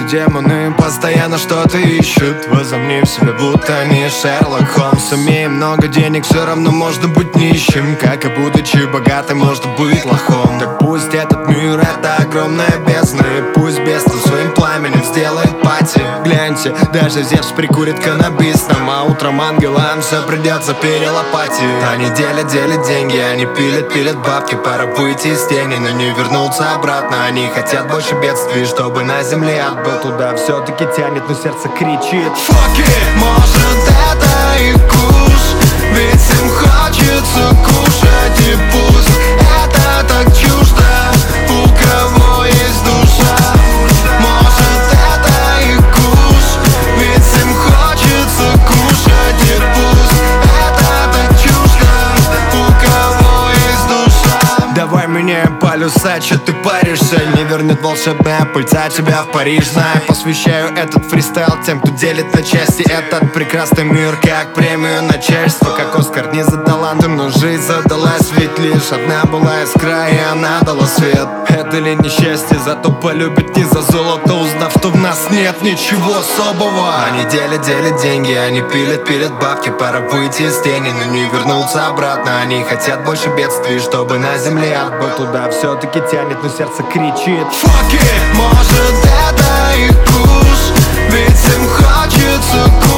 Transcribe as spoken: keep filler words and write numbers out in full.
демоны постоянно что-то ищут. Возомни в себе, будто не Шерлок Холмс. Имея много денег, все равно можно быть нищим. Как и будучи богатым, можно быть лохом. Так пусть этот мир — это огромная бездна, и пусть бездна своим пламенем сделает пати. Гляньте, даже Зевс прикурит каннабис нам, а утром ангелам все придется перелопатить. Они делят, делят деньги, они пилят, пилят бабки. Пора выйти из тени, но не вернуться обратно. Они хотят больше бедствий, чтобы на земле ад был. Туда все-таки тянет, но сердце кричит: fuck it! Может, это и куш, ведь им хочется кушать, и пусть это так чуждо, у кого есть душа. Может, это и куш, ведь им хочется кушать, и пусть это так чуждо, у кого есть душа. Давай меняем полюса, чё ты паришься? Не вернет волшебная пыльца тебя в Париж. Знаю, посвящаю этот фристайл тем, кто делит на части этот прекрасный мир, как премию начальства. Как Оскар не за таланты, но жизнь задалась, ведь лишь одна была искра, и она дала свет. Это ли несчастье? Зато полюбит не за золото, узнав, что в нас нет ничего особого. Они делят, делят деньги, они пилят, пилят бабки. Пора выйти из тени, но не вернуться обратно. Они хотят больше бедствий, чтобы на земле ад был. Туда все-таки тянет, но сердце кричит: fuck it! Может, это и куш, ведь им хочется кушать.